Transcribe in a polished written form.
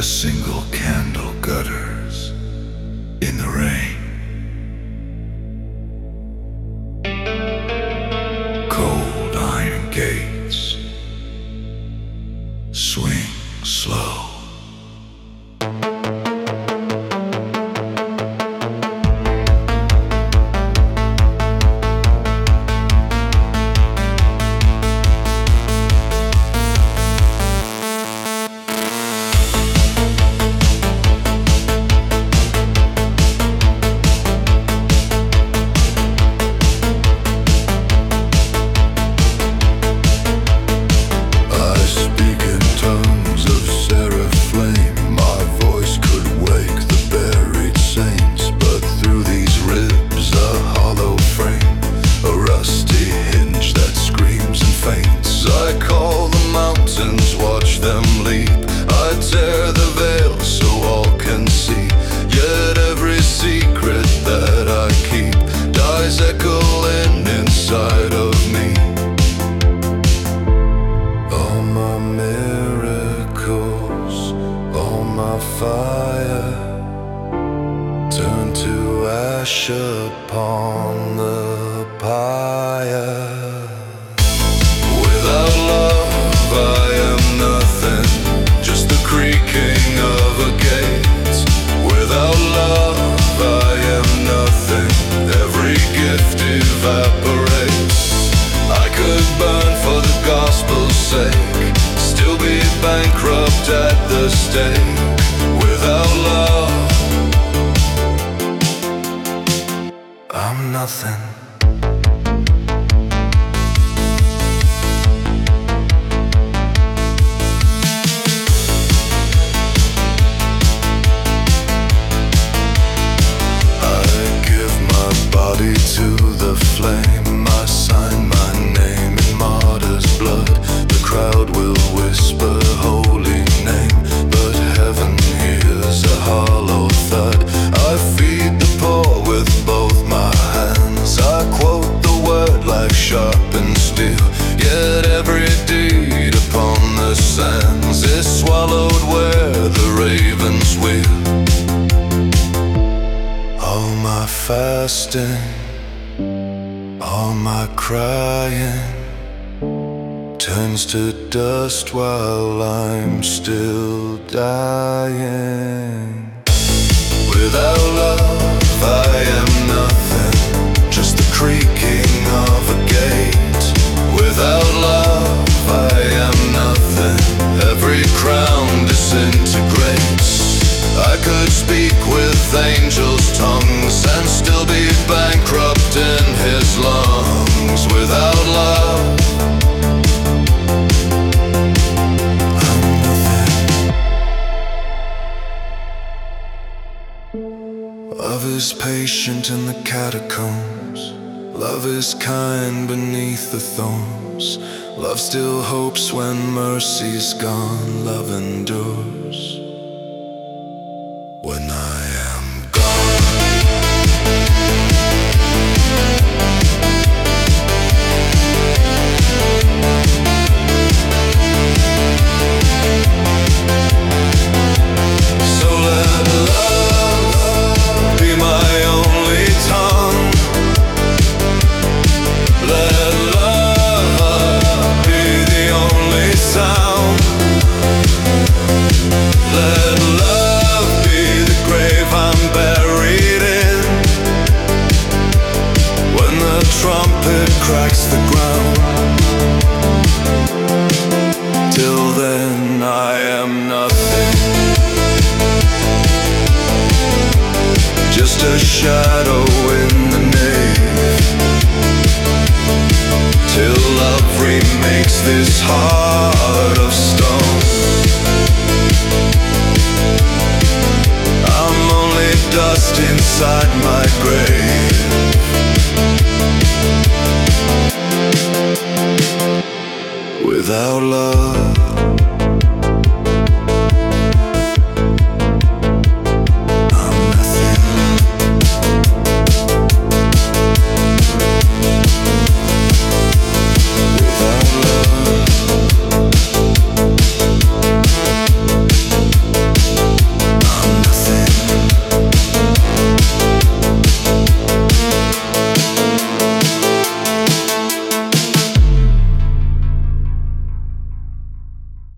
single candle gutters in the rain. Cold iron gates swing slow. Watch them leap. I tear the veil so all can see. Yet every secret that I keep dies echoing inside of me. All my miracles, all my fire, turn to ash upon the pyre. Without love I am nothing, just the creaking of a gate. Without love I am nothing, every gift evaporates. I could burn for the gospel's sake, still be bankrupt at the stake. Without love I'm nothing. To the flame, I sign my name in martyr's blood. The crowd will whisper holy name, but heaven hears a hollow thud. I feed the poor with both my hands, I quote the word like sharpened steel. Yet every deed upon the sands is swallowed where the ravens wheel. All my fasting, all my crying turns to dust while I'm still dying. Without love I am nothing, just the creaking of a gate. Without love I am nothing, every crown disintegrates. I could speak with angels' tongues and still be bankrupt in his lungs. Without love I'm nothing. Love is patient in the catacombs, love is kind beneath the thorns. Love still hopes when mercy's gone, love endures. When I am gone, so let love be my only tongue. Let love be the only sound. Let love be the grave I'm buried in. When the trumpet cracks the ground, till then I am nothing, just a shadow in the nave. Till love remakes this heart of stone, I'm only dust inside my grave.